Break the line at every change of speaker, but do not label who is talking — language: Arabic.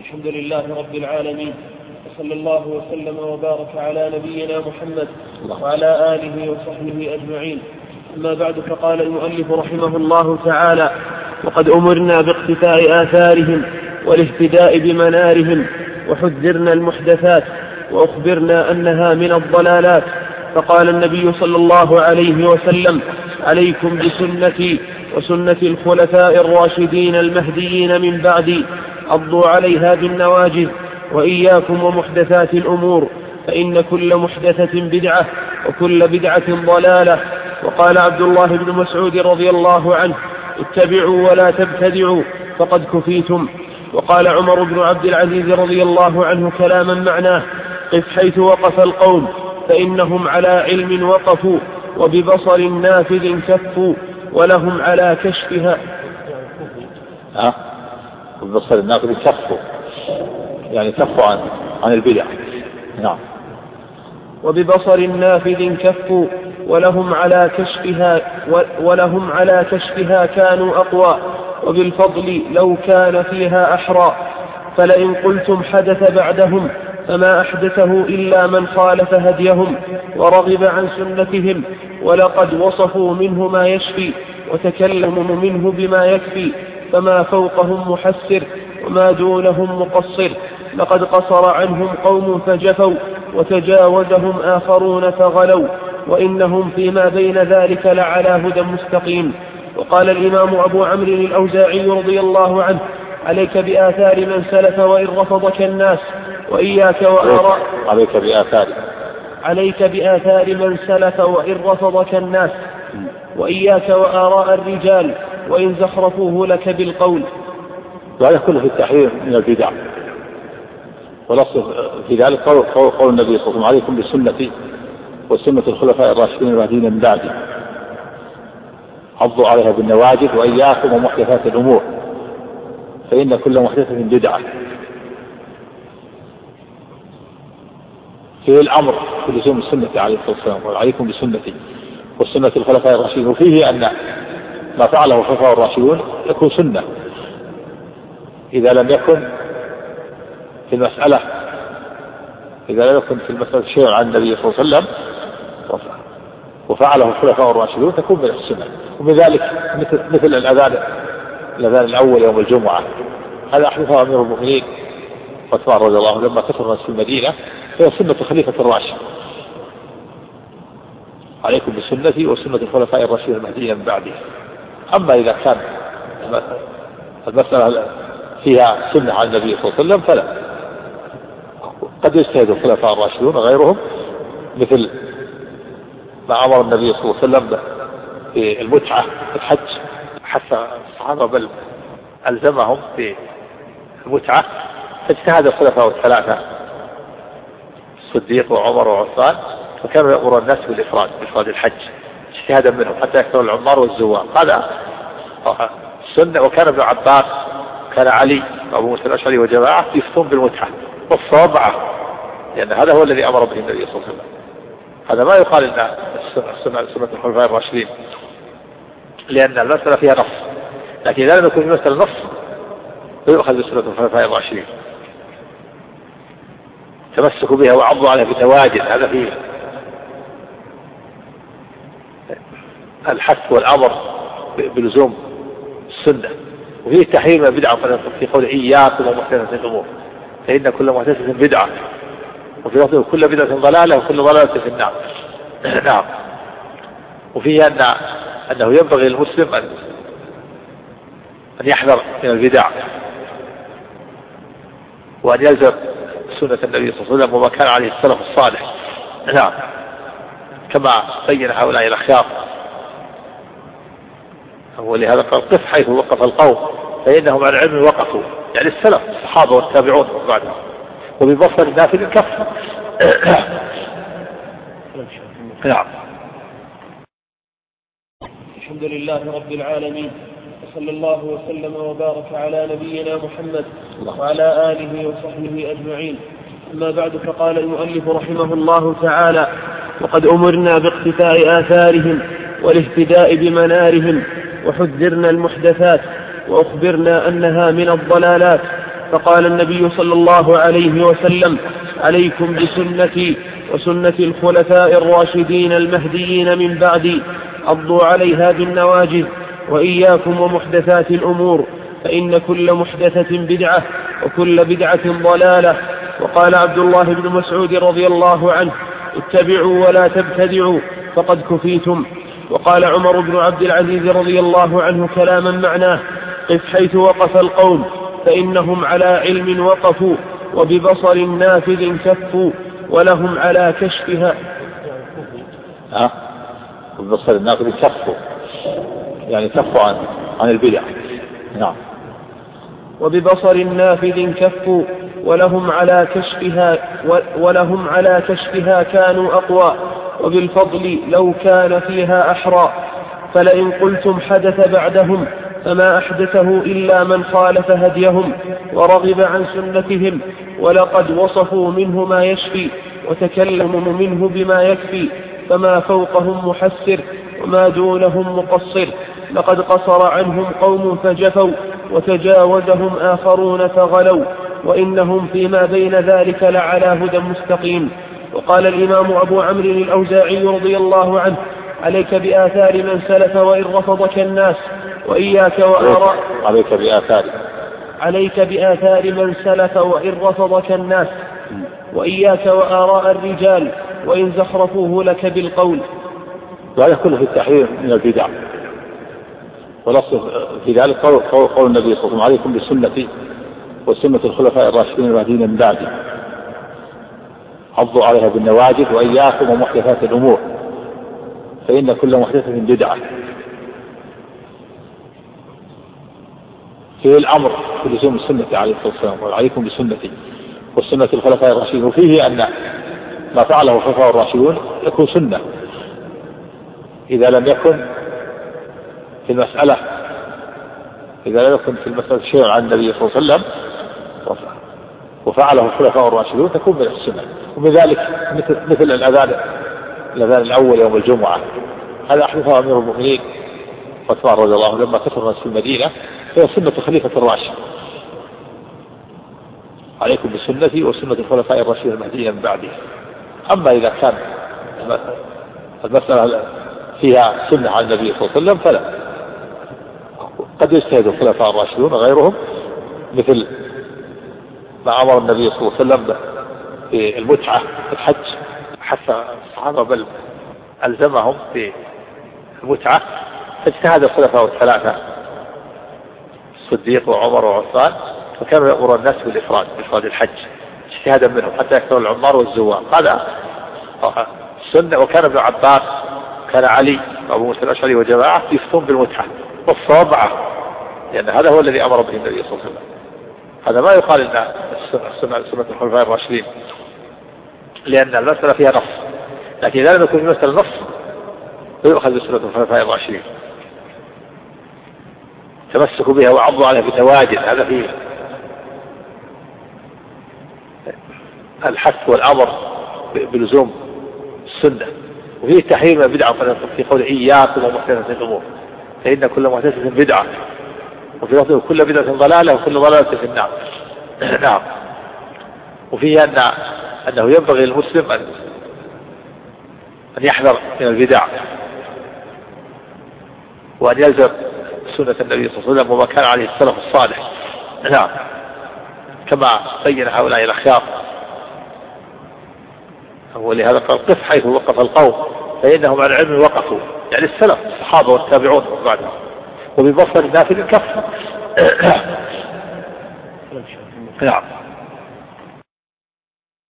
الحمد لله رب العالمين، وصلى الله وسلم وبارك على نبينا محمد وعلى آله وصحبه أجمعين. أما بعد، فقال المؤلف رحمه الله تعالى: وقد أمرنا باقتفاء آثارهم والاهتداء بمنارهم، وحذرنا المحدثات وأخبرنا أنها من الضلالات. فقال النبي صلى الله عليه وسلم: عليكم بسنتي وسنة الخلفاء الراشدين المهديين من بعدي، عضوا عليها بالنواجذ، وإياكم ومحدثات الأمور، فإن كل محدثة بدعة وكل بدعة ضلالة. وقال عبد الله بن مسعود رضي الله عنه: اتبعوا ولا تبتدعوا فقد كفيتم. وقال عمر بن عبد العزيز رضي الله عنه كلاما معناه: قف حيث وقف القوم فإنهم على علم وقفوا، وببصر نافذ كفوا، ولهم على كشفها.
ببصر النافذ كفوا، يعني كفوا عن البدع. نعم.
وببصر نافذ كفوا، ولهم على كشفها كانوا أقوى، وبالفضل لو كان فيها أحرى. فلئن قلتم حدث بعدهم فما أحدثه إلا من خالف هديهم ورغب عن سنتهم، ولقد وصفوا منه ما يشفي وتكلموا منه بما يكفي، فما فوقهم محسر وما دونهم مقصر. لقد قصر عنهم قوم فجفوا وتجاوزهم آخرون فغلوا، وإنهم فيما بين ذلك لعلى هدى مستقيم. وقال الإمام أبو عمرو الأوزاعي رضي الله عنه: عليك بآثار من سلف وإن رفضك الناس، وإياك وآراء عليك بآثار من سلف وإن رفضك الناس، وإياك وآراء الرجال وإن زخرفوه لك بالقول.
وهذا كله في التحرير من البدع، ولصف في ذلك قول النبي صلى الله عليه وسلم: عليكم بسنتي وسنة الخلفاء الراشدين المهديين من بعدي، عضوا عليها بالنواجذ، وإياكم ومحدثات الأمور، فإن كل محدثة بدعة. فيه الأمر بلزوم السنة عليه الصلاة والسلام: وعليكم بسنتي وسنة الخلفاء الراشدين. وفيه أن ما فعله الخلفاء الراشدون يكون سنة إذا لم يكن في المسألة شيء عن النبي صلى الله عليه وسلم وفعله الخلفاء الراشدون تكون من السنة. ومن ذلك مثل الأذان الأول يوم الجمعة، هذا أحدثه أمير المؤمنين عثمان رضي الله عنه لما كثر الناس في المدينة، هي سنة خليفة الراشد: عليكم بسنتي وسنة الخلفاء الراشدين المهديين من بعدي. أما إذا كان المسألة فيها سنة عن النبي صلى الله عليه وسلم فلا، قد يجتهد الخلفاء الراشدون وغيرهم، مثل ما أمر النبي صلى الله عليه وسلم في المتعة في الحج، حتى الصحابة بل ألزمهم في المتعة، فاجتهد الخلفاء الثلاثة الصديق وعمر وعثمان، فكانوا يأمر الناس بإفراد الحج اجتهادا منهم حتى يكثر العمار والزوار. هذا السنة. وكان ابن عباس كان علي وأبو موسى الأشعري وجماعة يفتون بالمتعة والصواب معه، لأن هذا هو الذي أمر به النبي صلى الله عليه وسلم. هذا ما يقال إن سنة الخلفاء الراشدين، لأن المسألة فيها نص، لكن إذا لم يكن المسألة نص فيؤخذ بسنة الخلفاء الراشدين، تمسكوا بها وعضوا عليها بتواجد. هذا فيه الحث والأمر بلزوم السنة. وفيه التحريم من البدعة في قول: إياكم ومحدثات الأمور، فإن كل محدثة بدعة، وفي لفظ: كل بدعة ضلالة وكل ضلالة في النار. نعم. وفيه أنه ينبغي للمسلم أن يحذر من البدع، وأن يلزم سنة النبي صلى الله عليه وسلم وما كان عليه السلف الصالح. نعم. كما بين هؤلاء الأخيار. ولهذا قال: قف حيث وقف القوم فإنهم على علم وقفوا، يعني السلف الصحابة والتابعون بعدهم، وببصر نافذ كفوا. نعم.
الحمد لله رب العالمين، وصلى الله وسلم وبارك على نبينا محمد وعلى آله وصحبه أجمعين. أما بعد، فقال المؤلف رحمه الله تعالى: وقد أمرنا باقتفاء آثارهم والاهتداء بمنارهم، وحذرنا المحدثات وأخبرنا أنها من الضلالات. فقال النبي صلى الله عليه وسلم: عليكم بسنتي وسنة الخلفاء الراشدين المهديين من بعدي، عضوا عليها بالنواجذ، وإياكم ومحدثات الأمور، فإن كل محدثة بدعة وكل بدعة ضلالة. وقال عبد الله بن مسعود رضي الله عنه: اتبعوا ولا تبتدعوا فقد كفيتم. وقال عمر بن عبد العزيز رضي الله عنه كلاما معناه: قف حيث وقف القوم فإنهم على علم وقفوا، وببصر نافذ كفوا، ولهم على كشفها.
ببصر النافذ كفوا، يعني كفوا عن البدع. نعم.
وببصر نافذ كفوا، ولهم على كشفها كانوا أقوى، وبالفضل لو كان فيها أحرى. فلئن قلتم حدث بعدهم فما أحدثه إلا من خالف هديهم ورغب عن سنتهم، ولقد وصفوا منه ما يشفي وتكلموا منه بما يكفي، فما فوقهم محسر وما دونهم مقصر. لقد قصر عنهم قوم فجفوا وتجاوزهم آخرون فغلوا، وإنهم فيما بين ذلك لعلى هدى مستقيم. وقال الإمام أبو عمرو الأوزاعي رضي الله عنه: عليك بآثار من سلف وإن رفضك الناس، وإياك وآراء عليك بآثار من سلف وإن رفضك الناس، وإياك وآراء الرجال وإن زخرفوه لك بالقول.
وهذا كله في التحرير من البدع، والأصل في ذلك قول النبي صلى الله عليه وسلم: عليكم بسنتي وسنة الخلفاء الراشدين المهديين من بعدي، عضوا عليها بالنواجذ، وإياكم ومحدثات الأمور، فإن كل محدثة بدعة. فيه الأمر بلزوم السنة عليه الصلاة والسلام: وعليكم بسنتي وسنة الخلفاء الراشدين. وفيه أن ما فعله الخلفاء الراشدون يكون سنة إذا لم يكن في المسألة شيء عن النبي صلى الله عليه وسلم وفعله الخلفاء الراشدون تكون من السنة. ومن ذلك مثل الأذان الأول يوم الجمعة، هذا أحدثه أمير المؤمنين عثمان رضي الله عنه لما كثر الناس في المدينة، هي سنة خليفة الراشد: عليكم بسنتي وسنة الخلفاء الراشدين المهديين من بعدي. أما إذا كان المسألة فيها سنة عن النبي صلى الله عليه وسلم فلا، قد يجتهد الخلفاء الراشدون وغيرهم، مثل ما أمر النبي صلى الله عليه وسلم في المتعة في الحج، حتى الصحابة بل ألزمهم في المتعة، فاجتهد الخلفاء الثلاثة الصديق وعمر وعثمان، فكانوا يأمر الناس بإفراد الحج اجتهادا منهم حتى يكثر العمار والزوار. هذا السنة. وكان ابن عباس كان علي وأبو موسى الأشعري وجماعة يفتون بالمتعة والصواب معه، لأن هذا هو الذي أمر به النبي صلى الله عليه وسلم. هذا ما يقال إن سنة الخلفاء الراشدين، لأن المسألة فيها نص، لكن إذا لم يكن في مسألة نص فيؤخذ بسنة الخلفاء الراشدين، تمسكوا بها وعضوا عليها بالنواجذ. هذا فيه الحث والأمر بلزوم السنة. وفيه تحريم البدعة في قول إياكم ومحدثات الأمور، فإن كل محدثة بدعة، وفي لفظ كل بدعة ضلالة وكل ضلالة في النار. نعم. وفيه أنه ينبغي للمسلم أن يحذر من البدع، وأن يلزم سنة النبي صلى الله عليه وسلم وما كان عليه السلف الصالح. نعم. كما بين هؤلاء الأخيار، ولهذا قال: قف حيث وقف القوم فإنهم على علم وقفوا، يعني السلف الصحابة والتابعون بعدهم، وببصر نافذ كف. نعم.